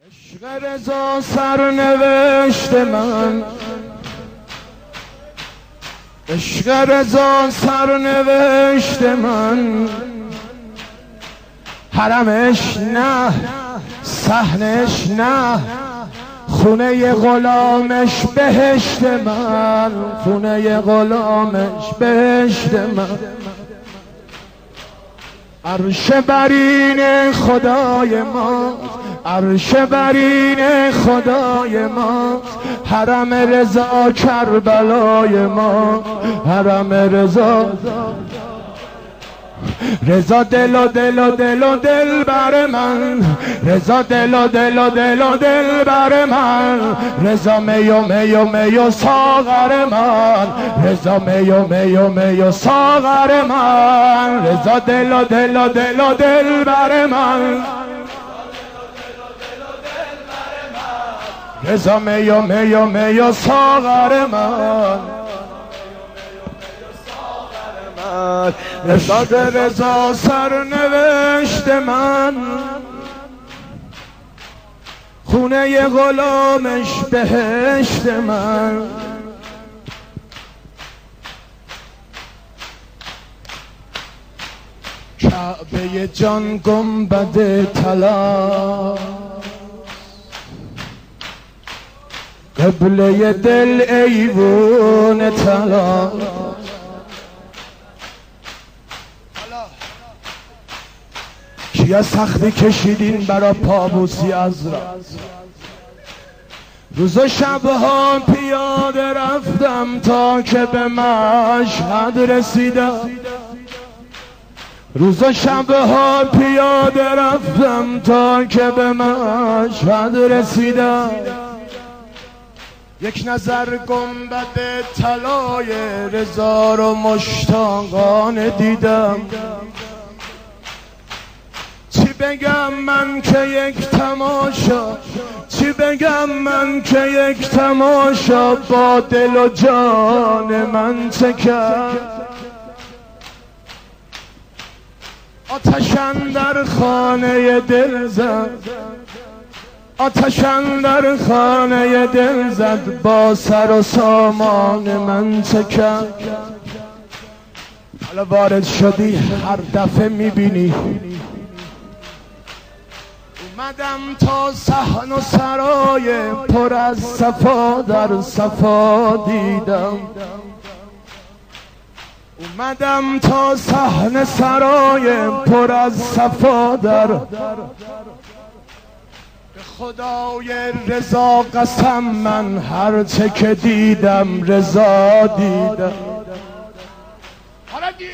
عشق رضا سرنوشت من، عشق رضا سرنوشت من، حرمش نه صحنش نه، خونه غلامش بهشت من، خونه غلامش بهشت من. عرش برین خدای ما، عرش برین خدای ما، حرم رضا کربلای ما، حرم رضا. رضا دل و دل و دل و دل بر من، رضا دل و دل و دل و دل بر من، رضا می و می و می و ساغر من، رضا می و می و می و ساغر من، رضا دل و دل و دل و دل بر من، رضا می و می و می و ساغر من. عشق رضا سرنوشت من، خونه غلامش بهشت من. کعبه جان گنبد طلا، قبله دل ایوون طلا. کیا سختی کشیدین برا پابوسی عذرا، روز و شبها پیاده رفتم تا که به مشهد رسیدم، روز و شبها پیاده رفتم تا که به مشهد رسیدم. یک نظر گنبد طلای رضا رو مشتاقانه دیدم. چی بگم من که یک تماشا، چی بگم من که یک تماشا با دل و جان من چه کرد. آتش اندر خانه دل زد، آتش اندر خانه دل زد، با سر و سامان من چه کرد. حالا وارد شدی هر دفعه میبینی، اومدم تا صحن و سرای پر از صفا در صفا دیدم، اومدم تا صحن سرای پر از صفا در. به خدای رضا قسم من هرچه که دیدم رضا دیدم. حالا دیدی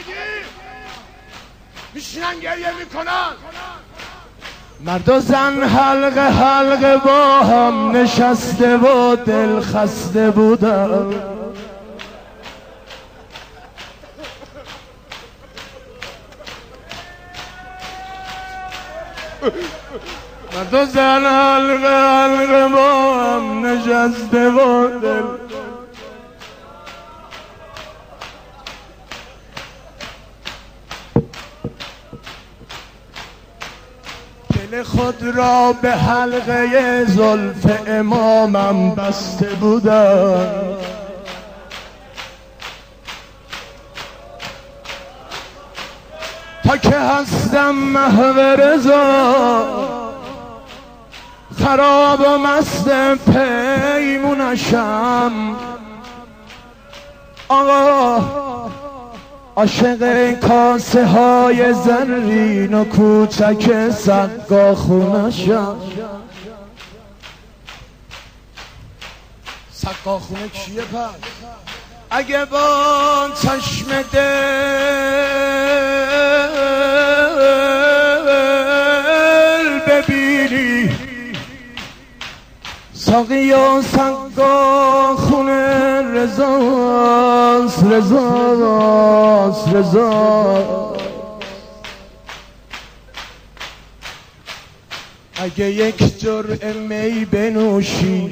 میشینن گریه میکنن، مرد و زن حلقه حلقه با هم نشسته و دل خسته بودم. مرد و زن حلقه حلقه با هم نشسته و دل. دل خود را به حلقه زلف امامم بسته بودم. تا که هستم محو رضا، خراب و مست پیمونشم. آقا عاشق کاسه های زرین و کوچک سقاخونه‌شم. سقاخونه کیه پس؟ اگه با چشم دل ببینی ساقی و سقاخونه رضاست، رضاست، رضا. اگه یک جرعه می بنوشی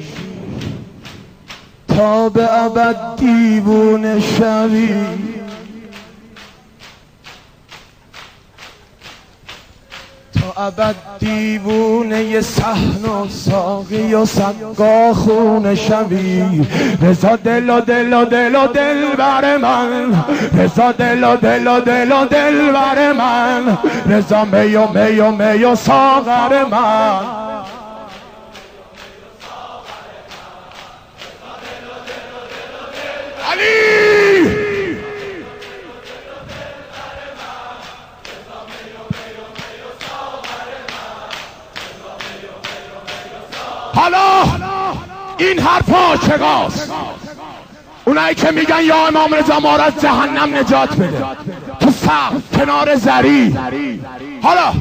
تا به ابد دیوونه شوی، تا ابد دیوونه صحن و ساقی و سقا خون شوی. رضا دل و دل و دل و دل بر من، رضا دل و دل و دل و دل بر من، رضا می و می و می و ساغر من. علی حالا این حرفا چگاست؟ اونایی که میگن یا امام رضا ما را از جهنم نجات بده تو سقف کنار زری. حالا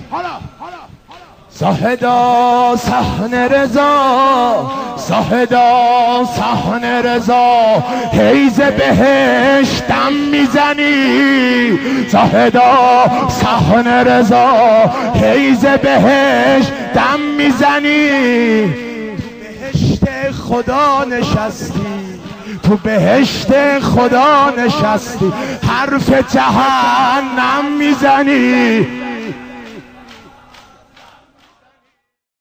زاهدا صحن رضا، زاهدا صحن رضا، حیز بهشت دم میزنی. زاهدا صحن رضا، حیز بهشت دم میزنی. بهشت خدا نشستی، تو بهشت خدا نشستی، حرف جهنم میزنی.